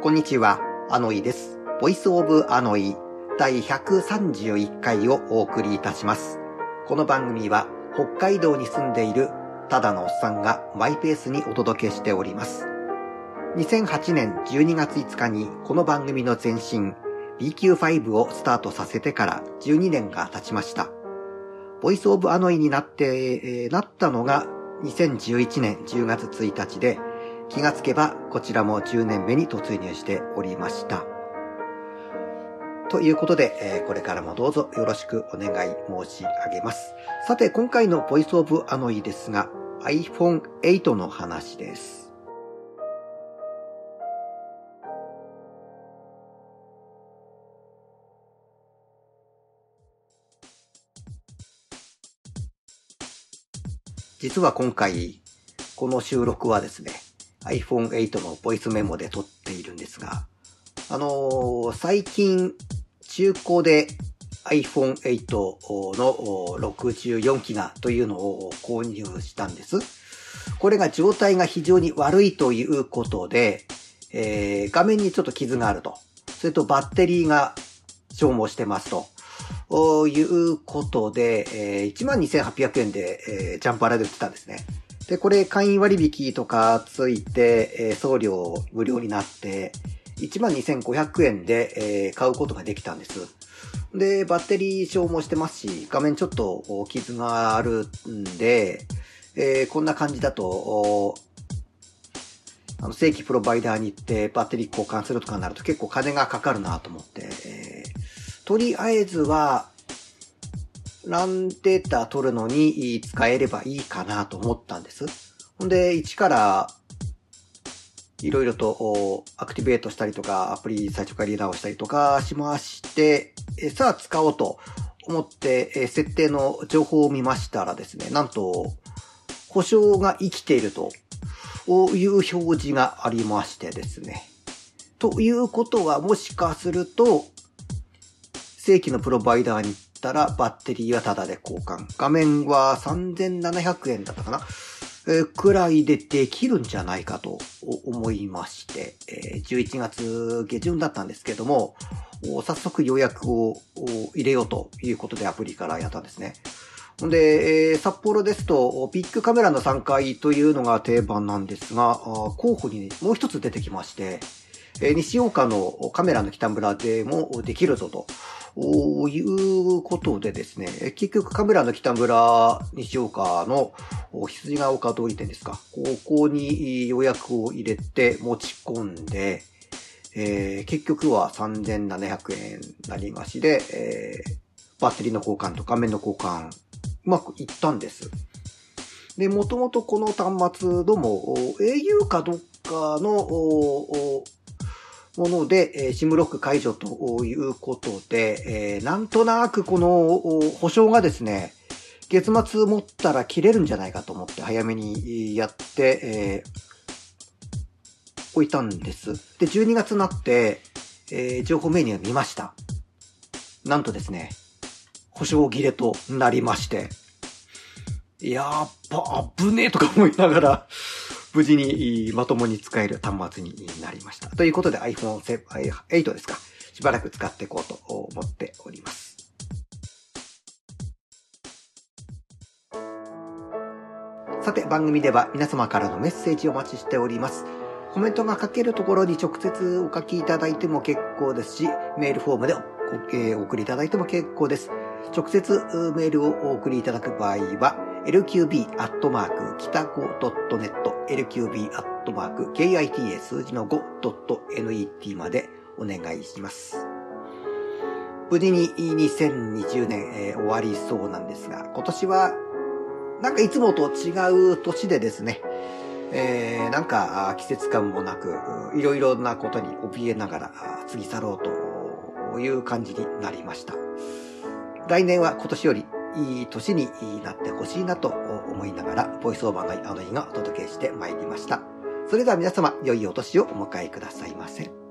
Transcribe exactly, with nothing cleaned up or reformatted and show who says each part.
Speaker 1: こんにちは、アノイです。ボイスオブアノイだいひゃくさんじゅういっかいをお送りいたします。この番組は北海道に住んでいるただのおっさんがマイペースにお届けしております。にせんはちねんじゅうにがついつかにこの番組の前身 ビーキューファイブ をスタートさせてからじゅうにねんが経ちました。ボイスオブアノイになって、えー、なったのがにせんじゅういちねんじゅうがつついたちで、気がつけばこちらもじゅうねんめに突入しておりました。ということで、えー、これからもどうぞよろしくお願い申し上げます。さて、今回のボイスオブアノイですが、アイフォンエイト の話です。実は今回、この収録はですね、アイフォンエイト のボイスメモで撮っているんですが、あのー、最近中古で アイフォンエイト のろくじゅうよんギガというのを購入したんです。これが状態が非常に悪いということで、えー、画面にちょっと傷があると。それとバッテリーが消耗してますということで、えー、いちまんにせんはっぴゃくえんで、えー、ジャンパーラで売ってたんですね。で、これ会員割引とかついて、えー、送料無料になって、いちまんにせんごひゃくえんで、えー、買うことができたんです。で、バッテリー消耗してますし、画面ちょっと傷があるんで、えー、こんな感じだと、あの正規プロバイダーに行ってバッテリー交換するとかになると結構金がかかるなと思って、えー、とりあえずは、ランデータ取るのに使えればいいかなと思ったんです。ほんで、一からいろいろとアクティベートしたりとか、アプリ最初からリーダーをしたりとかしまして、さあ使おうと思って設定の情報を見ましたらですね、なんと保証が生きているという表示がありましてですね。ということはもしかすると、正規のプロバイダーにたらバッテリーはタダで交換。画面はさんぜんななひゃくえんだったかな、えー、くらいでできるんじゃないかと思いまして、えー、じゅういちがつげじゅんだったんですけども、早速予約を入れようということでアプリからやったんですね。で、えー、札幌ですとビッグカメラの参加というのが定番なんですが、候補にもう一つ出てきまして、えー、西岡のカメラの北村でもできるぞと。ということでですね、結局カメラの北村西岡の羊ヶ丘通り店ですか、ここに予約を入れて持ち込んで、えー、結局はさんぜんななひゃくえんなりましで、えー、バッテリーの交換と画面の交換うまくいったんです。で、もともとこの端末ども エーユー かどっかのもので、えー、シムロック解除ということで、えー、なんとなくこの保証がですね、月末持ったら切れるんじゃないかと思って早めにやって、えー、置いたんです。で、じゅうにがつになって、えー、情報メニュー見ました。なんとですね、保証切れとなりまして、やっぱ危ねえとか思いながら、無事にまともに使える端末になりました。ということで アイフォンエイト ですか。しばらく使っていこうと思っております。さて、番組では皆様からのメッセージをお待ちしております。コメントが書けるところに直接お書きいただいても結構ですし、メールフォームで お,、えー、お送りいただいても結構です。直接メールをお送りいただく場合は、エルキュービー アットマーク、キタゴ ドットネット、エルキュービー アットマーク、ケーアイティーエー 数字の ご ドット ネット までお願いします。無事ににせんにじゅうねん、えー、終わりそうなんですが、今年はなんかいつもと違う年でですね、えー、なんか季節感もなく、いろいろなことに怯えながら過ぎ去ろうという感じになりました。来年は今年よりいい年になってほしいなと思いながら、ボイスオーバーのアノイがお届けしてまいりました。それでは皆様、良いお年をお迎えくださいませ。